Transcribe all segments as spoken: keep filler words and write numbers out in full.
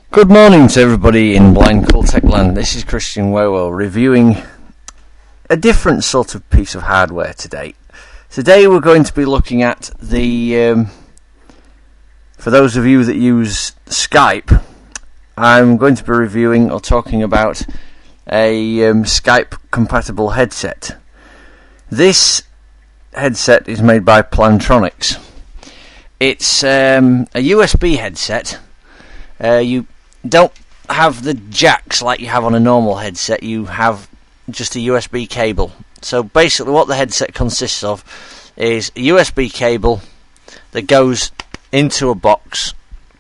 Good morning to everybody in Blind Cool Tech Land. This is Christian Wewell reviewing a different sort of piece of hardware today. Today we're going to be looking at the, um, for those of you that use Skype, I'm going to be reviewing or talking about a um, Skype compatible headset. This headset is made by Plantronics. It's um, a U S B headset. Uh, you don't have the jacks like you have on a normal headset, you have just a U S B cable. So basically what the headset consists of is a U S B cable that goes into a box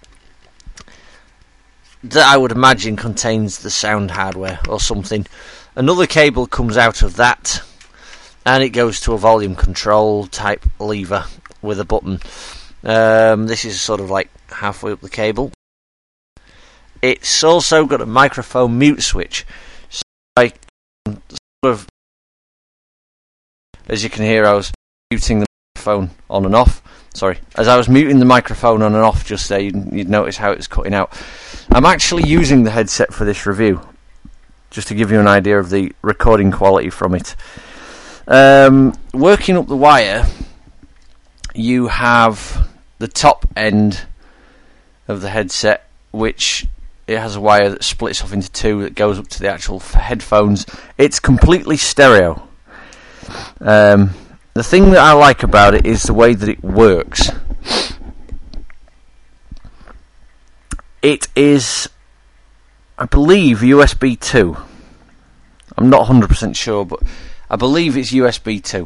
that I would imagine contains the sound hardware or something. Another cable comes out of that and it goes to a volume control type lever with a button. Um, this is sort of like halfway up the cable. It's also got a microphone mute switch, so I sort of, as you can hear, I was muting the microphone on and off. Sorry, as I was muting the microphone on and off just there, you'd, you'd notice how it was cutting out. I'm actually using the headset for this review, just to give you an idea of the recording quality from it. Um, working up the wire, you have the top end of the headset, which it has a wire that splits off into two that goes up to the actual headphones. It's completely stereo. Um, the thing that I like about it is the way that it works. It is, I believe, U S B two. I'm not one hundred percent sure, but I believe it's U S B two.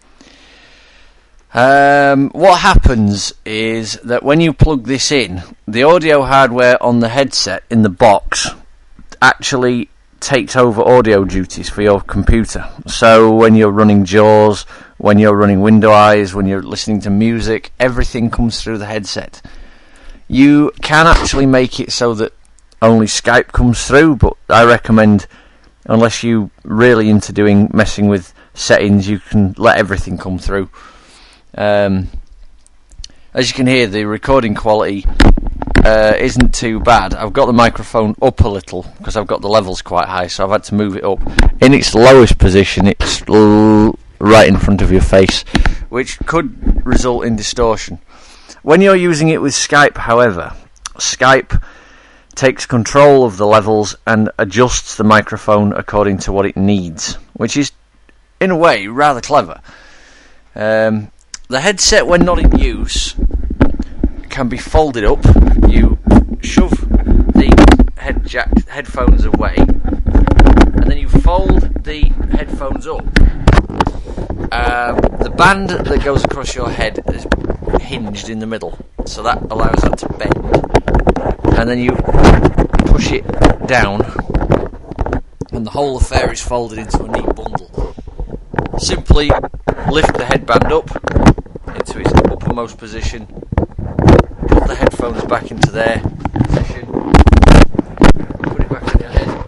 Um, what happens is that when you plug this in, the audio hardware on the headset in the box actually takes over audio duties for your computer. So when you're running JAWS, when you're running Window Eyes, when you're listening to music, everything comes through the headset. You can actually make it so that only Skype comes through, but I recommend, unless you're really into doing messing with settings, you can let everything come through. Um, as you can hear, the recording quality uh, isn't too bad. I've got the microphone up a little because I've got the levels quite high, so I've had to move it up. In its lowest position, it's l- right in front of your face, which could result in distortion. When you're using it with Skype, however, Skype takes control of the levels and adjusts the microphone according to what it needs, which is, in a way, rather clever. Um, The headset, when not in use, can be folded up. You shove the head jack headphones away, and then you fold the headphones up. Um, the band that goes across your head is hinged in the middle, so that allows that to bend. And then you push it down, and the whole affair is folded into a neat bundle. Simply lift the headband up into its uppermost position, put the headphones back into their position, put it back on your head,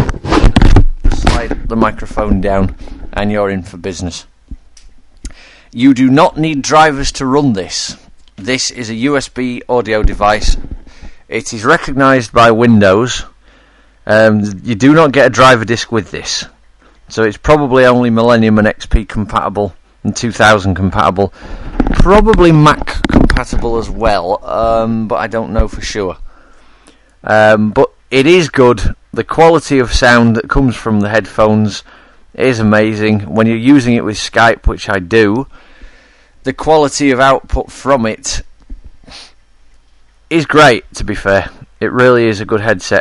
just slide the microphone down, and you're in for business. You do not need drivers to run this. This is a U S B audio device. It is recognised by Windows. Um, you do not get a driver disc with this. So it's probably only Millennium and X P compatible and two thousand compatible. Probably Mac compatible as well, um, but I don't know for sure. Um, but it is good. The quality of sound that comes from the headphones is amazing. When you're using it with Skype, which I do, the quality of output from it is great, to be fair. It really is a good headset.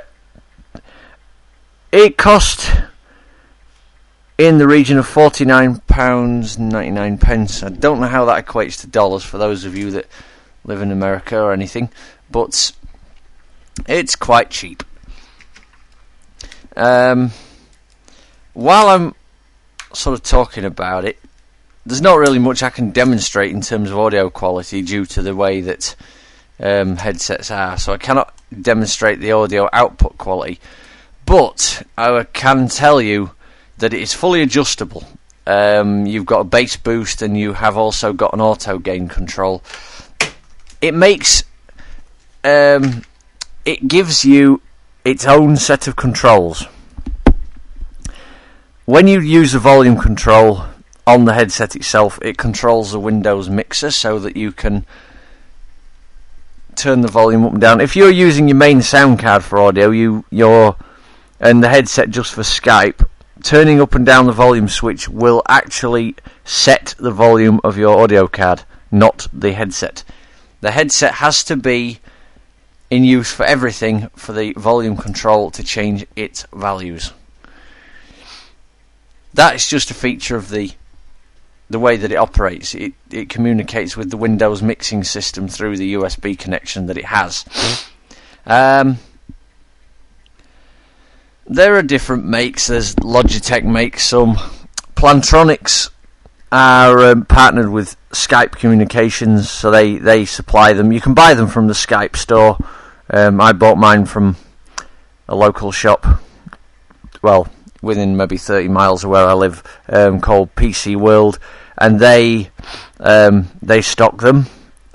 It cost in the region of forty-nine pounds ninety-nine. I don't know how that equates to dollars for those of you that live in America or anything, but it's quite cheap. Um, while I'm sort of talking about it, there's not really much I can demonstrate in terms of audio quality due to the way that um, headsets are, so I cannot demonstrate the audio output quality, but I can tell you that it is fully adjustable. Um, you've got a bass boost and you have also got an auto gain control. It makes um, it gives you its own set of controls. When you use the volume control on the headset itself, it controls the Windows mixer so that you can turn the volume up and down. If you're using your main sound card for audio, you your and the headset just for Skype, turning up and down the volume switch will actually set the volume of your audio card, not the headset. The headset has to be in use for everything for the volume control to change its values. That is just a feature of the the way that it operates. It it communicates with the Windows mixing system through the U S B connection that it has. Um, there are different makes. There's Logitech makes some. Plantronics are um, partnered with Skype Communications, so they, they supply them. You can buy them from the Skype store. Um, I bought mine from a local shop, well, within maybe thirty miles of where I live, um, called P C World, and they um, they stock them.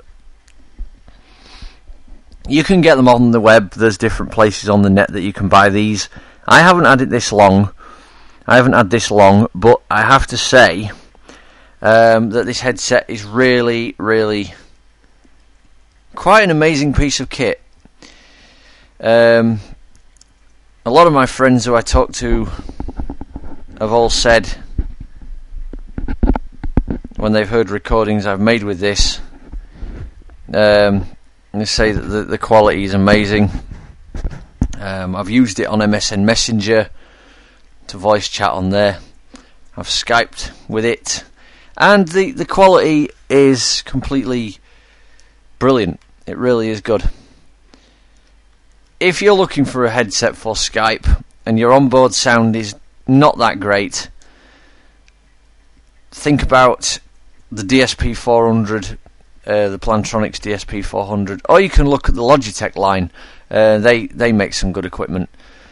You can get them on the web. There's different places on the net that you can buy these. I haven't had it this long. I haven't had this long, but I have to say um, that this headset is really, really quite an amazing piece of kit. Um, a lot of my friends who I talk to have all said, when they've heard recordings I've made with this, um, they say that the, the quality is amazing. Um, I've used it on M S N Messenger to voice chat on there. I've Skyped with it, and the, the quality is completely brilliant. It really is good. If you're looking for a headset for Skype and your onboard sound is not that great, think about the D S P four hundred, uh, the Plantronics D S P four hundred, or you can look at the Logitech line. Uh, they they make some good equipment.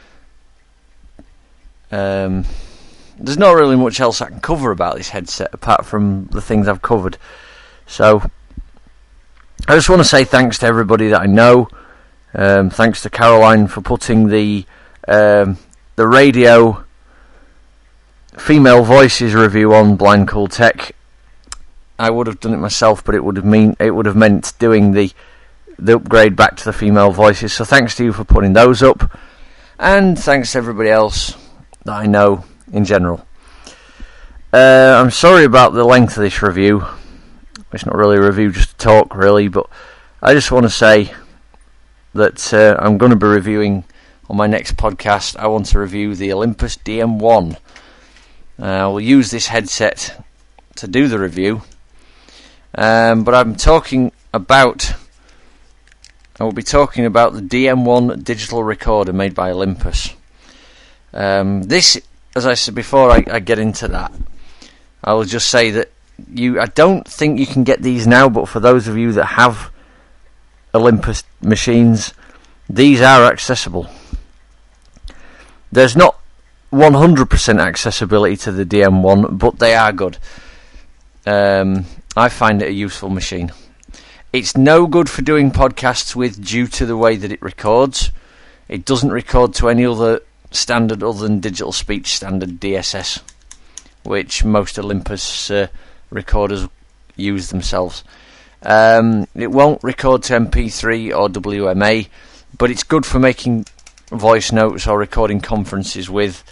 Um, there's not really much else I can cover about this headset apart from the things I've covered. So I just want to say thanks to everybody that I know. Um, thanks to Caroline for putting the um, the radio female voices review on Blind Cool Tech. I would have done it myself, but it would have mean it would have meant doing the the upgrade back to the female voices. So thanks to you for putting those up, and thanks to everybody else that I know in general. Uh, I'm sorry about the length of this review. It's not really a review, just a talk, really. But I just want to say that uh, I'm going to be reviewing on my next podcast. I want to review the Olympus D M one. Uh, I will use this headset to do the review, um, but I'm talking about I will be talking about the D M one digital recorder made by Olympus. Um, this, as I said before, I, I get into that, I will just say that you I don't think you can get these now, but for those of you that have Olympus machines, these are accessible. There's not one hundred percent accessibility to the D M one, but they are good. Um, I find it a useful machine. It's no good for doing podcasts with due to the way that it records. It doesn't record to any other standard other than digital speech standard D S S, which most Olympus uh, recorders use themselves. Um, it won't record to M P three or W M A, but it's good for making voice notes or recording conferences with.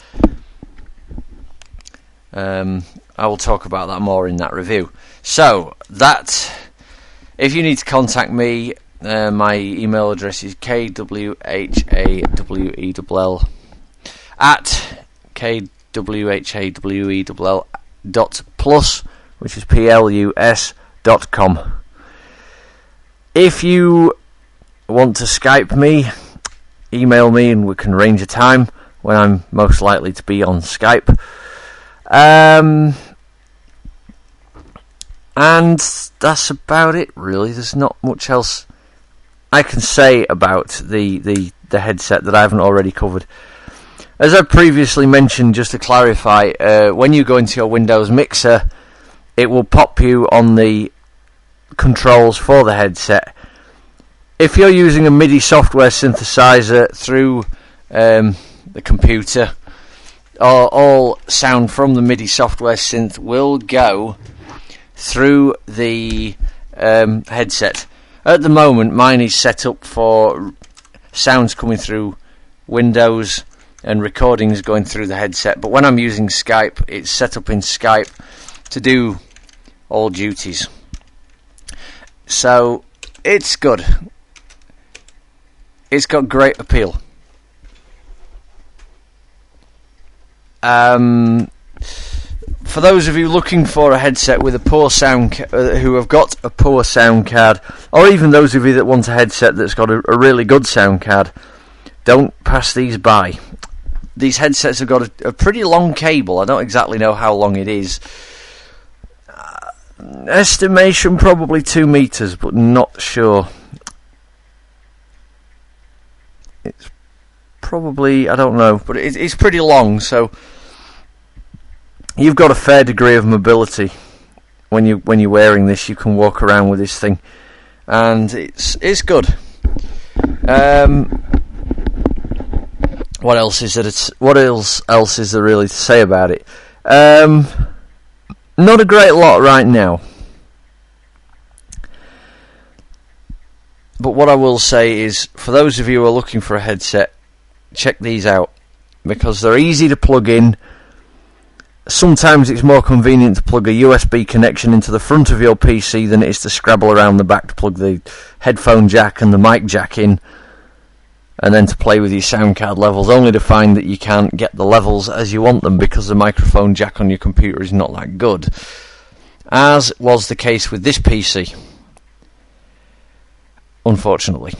Um, I will talk about that more in that review. So, that, if you need to contact me, uh, my email address is k w h a w e l l at k w h a w e l l dot plus, which is P L U S dot com. If you want to Skype me, email me and we can arrange a time when I'm most likely to be on Skype. Um, and that's about it, really. There's not much else I can say about the, the, the headset that I haven't already covered. As I previously mentioned, just to clarify, uh, when you go into your Windows mixer, it will pop you on the controls for the headset. If you're using a MIDI software synthesizer through um, the computer, all, all sound from the MIDI software synth will go through the um, headset. At the moment, mine is set up for sounds coming through Windows and recordings going through the headset, but when I'm using Skype, it's set up in Skype to do all duties. So it's good. It's got great appeal. Um, for those of you looking for a headset with a poor sound, ca- uh, who have got a poor sound card, or even those of you that want a headset that's got a, a really good sound card, don't pass these by. These headsets have got a, a pretty long cable. I don't exactly know how long it is. Uh, estimation probably two meters, but not sure. It's probably, I don't know, but it, it's pretty long, so you've got a fair degree of mobility when you when you're wearing this. You can walk around with this thing, and it's it's good. Um, what else is there? It's, what else else is there really to say about it? Um, not a great lot right now. But what I will say is, for those of you who are looking for a headset, check these out, because they're easy to plug in. Sometimes it's more convenient to plug a U S B connection into the front of your P C than it is to scrabble around the back to plug the headphone jack and the mic jack in, and then to play with your sound card levels, only to find that you can't get the levels as you want them because the microphone jack on your computer is not that good, as was the case with this P C, unfortunately.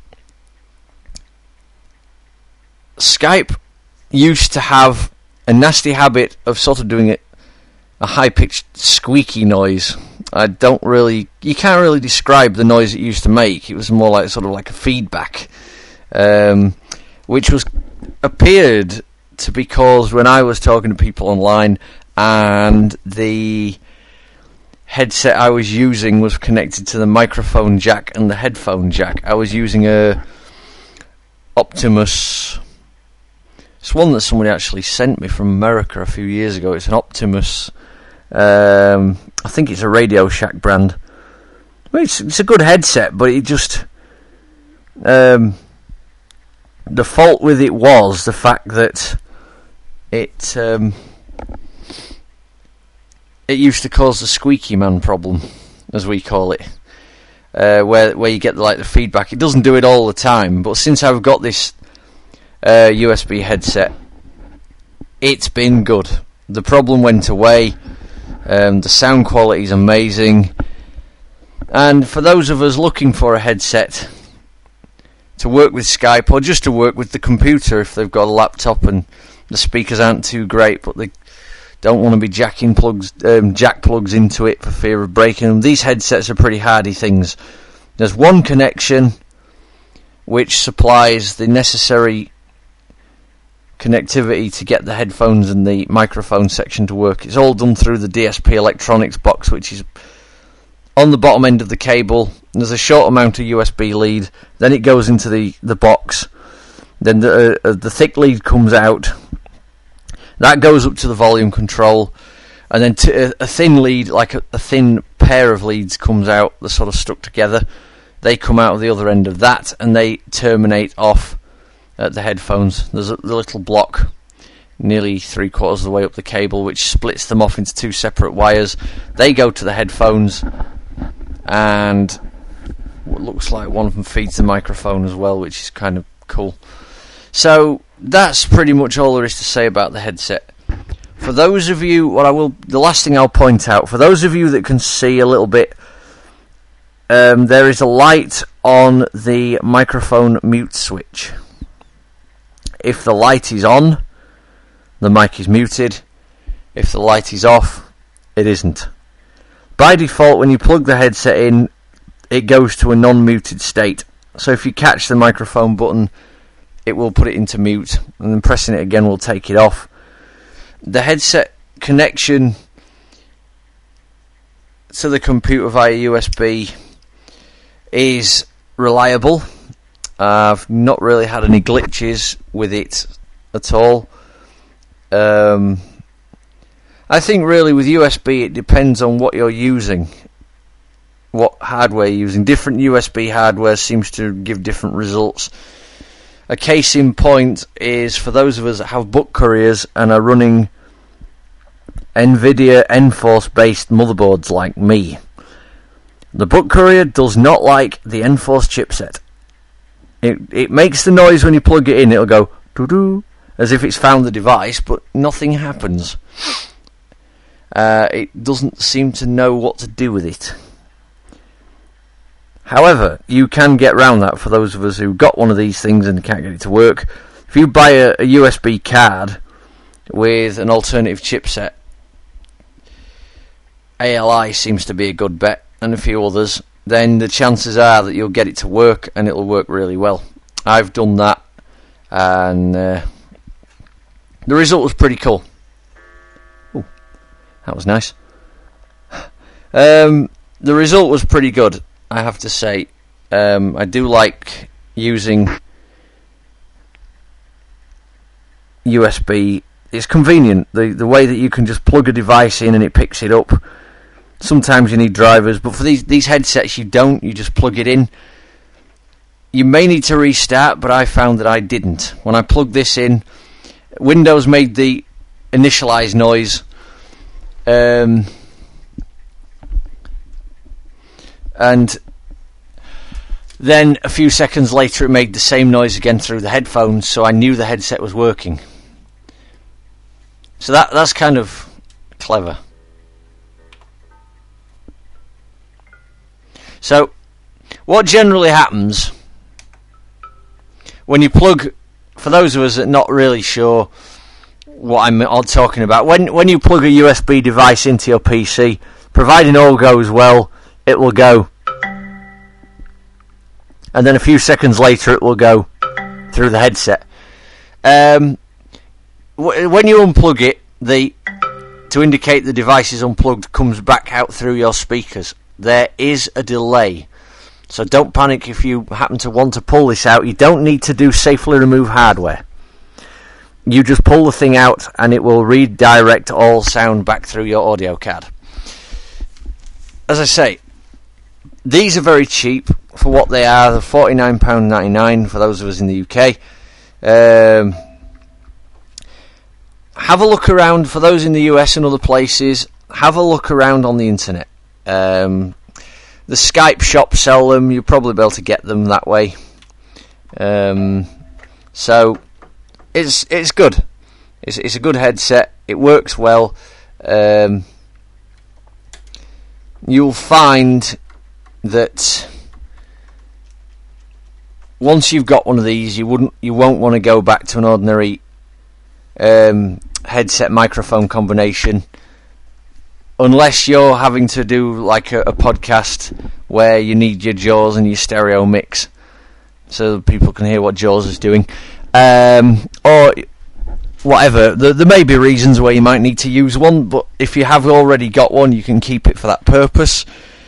Skype used to have a nasty habit of sort of doing it a high-pitched squeaky noise. I don't really, you can't really describe the noise it used to make. It was more like sort of like a feedback, um, which was appeared to be caused when I was talking to people online and the headset I was using was connected to the microphone jack and the headphone jack. I was using a Optimus. It's one that somebody actually sent me from America a few years ago. It's an Optimus. Um, I think it's a Radio Shack brand. I mean, it's, it's a good headset, but it just... Um, the fault with it was the fact that it... Um, it used to cause the squeaky man problem, as we call it. Uh, where where you get the, like the feedback. It doesn't do it all the time, but since I've got this uh, U S B headset, it's been good. The problem went away. Um, the sound quality is amazing, and for those of us looking for a headset to work with Skype or just to work with the computer, if they've got a laptop and the speakers aren't too great, but they don't want to be jacking plugs, um, jack plugs into it for fear of breaking them. These headsets are pretty hardy things. There's one connection which supplies the necessary connectivity to get the headphones and the microphone section to work. It's all done through the D S P Electronics box, which is on the bottom end of the cable. There's a short amount of U S B lead, then it goes into the, the box, then the, uh, the thick lead comes out. That goes up to the volume control, and then t- a, a thin lead, like a, a thin pair of leads, comes out. They're sort of stuck together. They come out of the other end of that, and they terminate off at the headphones. There's a the little block, nearly three quarters of the way up the cable, which splits them off into two separate wires. They go to the headphones, and what looks like one of them feeds the microphone as well, which is kind of cool. So that's pretty much all there is to say about the headset. For those of you, what I will, the last thing I'll point out, for those of you that can see a little bit, um, there is a light on the microphone mute switch. If the light is on, the mic is muted. If the light is off, it isn't. By default, when you plug the headset in, it goes to a non-muted state. So if you catch the microphone button, it will put it into mute, and then pressing it again will take it off. The headset connection to the computer via U S B is reliable. I've not really had any glitches with it at all. Um, I think really with U S B it depends on what you're using, what hardware you're using. Different U S B hardware seems to give different results. A case in point is for those of us that have book couriers and are running NVIDIA Enforce based motherboards like me. The book courier does not like the Enforce chipset. It it makes the noise when you plug it in. It'll go doo-doo, as if it's found the device, but nothing happens. Uh, it doesn't seem to know what to do with it. However, you can get around that for those of us who got one of these things and can't get it to work. If you buy a, a U S B card with an alternative chipset, A L I seems to be a good bet, and a few others, then the chances are that you'll get it to work and it'll work really well. I've done that, and uh, the result was pretty cool. Ooh, that was nice. Um, the result was pretty good, I have to say. Um, I do like using U S B. It's convenient, the the way that you can just plug a device in and it picks it up. Sometimes you need drivers, but for these these headsets you don't. You just plug it in. You may need to restart, but I found that I didn't. When I plugged this in, Windows made the initialize noise, um, and then a few seconds later it made the same noise again through the headphones, so I knew the headset was working. So that that's kind of clever. So, what generally happens when you plug, for those of us that are not really sure what I'm talking about, when when you plug a U S B device into your P C, providing all goes well, it will go. And then a few seconds later it will go through the headset. Um, when you unplug it, the to indicate the device is unplugged comes back out through your speakers. There is a delay, so don't panic if you happen to want to pull this out. You don't need to do safely remove hardware. You just pull the thing out and it will redirect all sound back through your audio card. As I say, these are very cheap for what they are. They're forty-nine pounds ninety-nine for those of us in the U K. Um, have a look around, for those in the U S and other places, have a look around on the internet. Um, the Skype shop sell them. You'll probably be able to get them that way. Um, so it's it's good. It's it's a good headset. It works well. Um, you'll find that once you've got one of these, you wouldn't you won't want to go back to an ordinary um, headset microphone combination. Unless you're having to do like a, a podcast where you need your Jaws and your stereo mix so that people can hear what Jaws is doing. Um, or whatever. There, there may be reasons where you might need to use one, but if you have already got one, you can keep it for that purpose.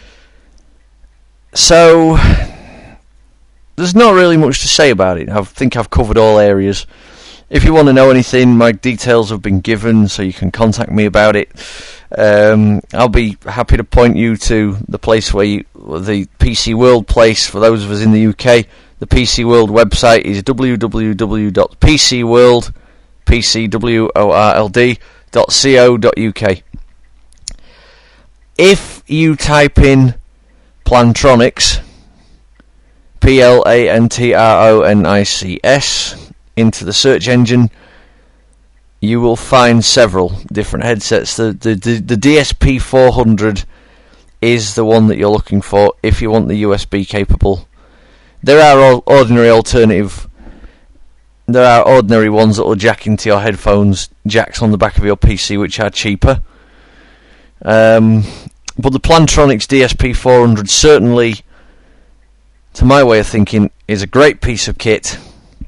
So there's not really much to say about it. I think I've covered all areas. If you want to know anything, my details have been given, so you can contact me about it. Um, I'll be happy to point you to the place where you, the P C World place for those of us in the U K. The P C World website is w w w dot p c world dot co dot u k. If you type in Plantronics, P L A N T R O N I C S, into the search engine, you will find several different headsets. The, the the the D S P four hundred is the one that you're looking for if you want the U S B capable. There are ordinary alternative. There are ordinary ones that will jack into your headphones, jacks on the back of your P C, which are cheaper. Um, but the Plantronics D S P four hundred certainly, to my way of thinking, is a great piece of kit.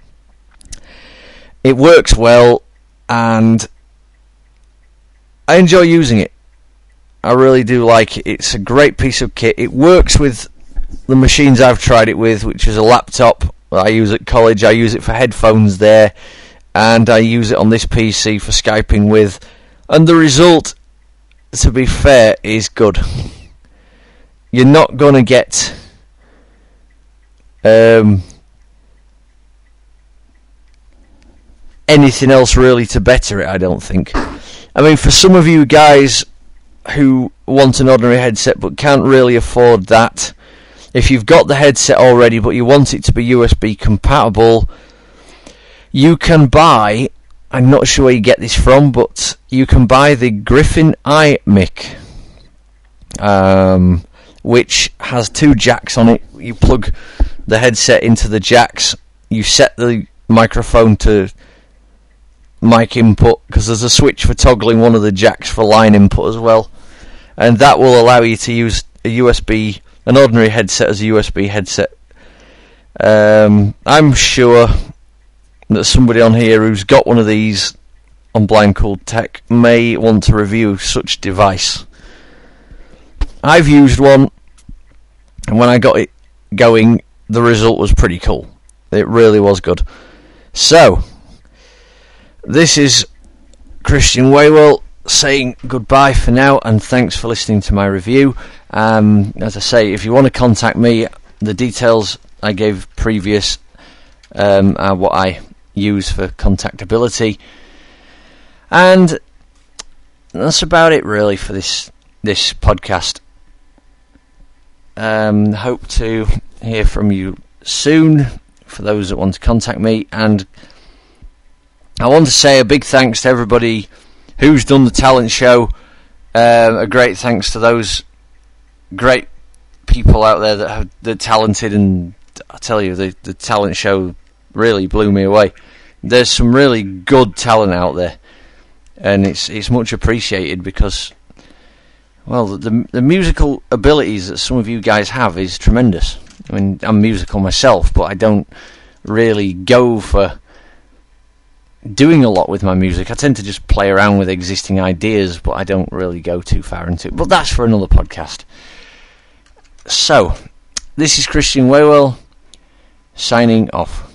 It works well, and I enjoy using it. I really do like it. It's a great piece of kit. It works with the machines I've tried it with, which is a laptop that I use at college. I use it for headphones there, and I use it on this P C for Skyping with, and the result, to be fair, is good. You're not going to get um, anything else really to better it, I don't think. I mean, for some of you guys who want an ordinary headset but can't really afford that, if you've got the headset already but you want it to be U S B compatible, you can buy, I'm not sure where you get this from, but you can buy the Griffin iMic, um, which has two jacks on it. You plug the headset into the jacks, you set the microphone to mic input, because there's a switch for toggling one of the jacks for line input as well, and that will allow you to use a U S B, an ordinary headset as a U S B headset. um, I'm sure that somebody on here who's got one of these on Blind Cool Tech may want to review such device. I've used one, and when I got it going, the result was pretty cool. It really was good. So this is Christian Waywell saying goodbye for now, and thanks for listening to my review. Um, as I say, if you want to contact me, the details I gave previous um, are what I use for contactability, and that's about it really for this this podcast. Um, hope to hear from you soon for those that want to contact me, and I want to say a big thanks to everybody who's done the talent show. Uh, a great thanks to those great people out there that have that talented, and I tell you, the, the talent show really blew me away. There's some really good talent out there, and it's it's much appreciated, because, well, the the musical abilities that some of you guys have is tremendous. I mean, I'm musical myself, but I don't really go for doing a lot with my music. I tend to just play around with existing ideas, but I don't really go too far into it. But that's for another podcast. So, this is Christian Waywell, signing off.